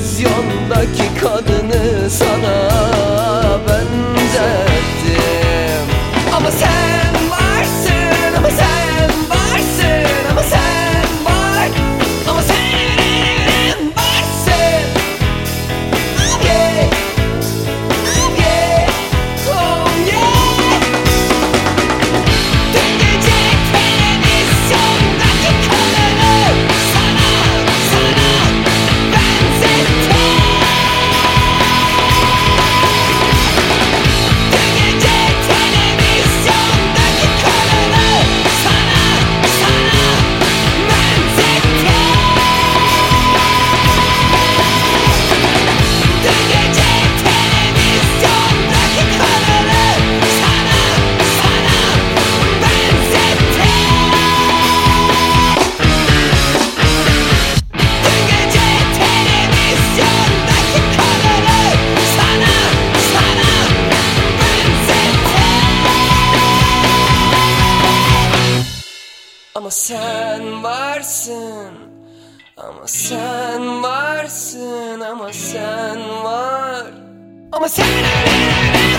televizyondaki kadını sana benzettim. Ama sen varsın, ama sen varsın, ama sen var, ama sen varsın. Oh yeah, oh yeah, oh yeah. Dün gece televizyondaki kadını sana benzettim. Dün gece televizyondaki kadını sana benzettim. Dün gece televizyondaki kadını sana benzettim. Dün gece televizyondaki kadını sana benzettim. Ama sen varsın, ama sen varsın, ama sen var, ama sen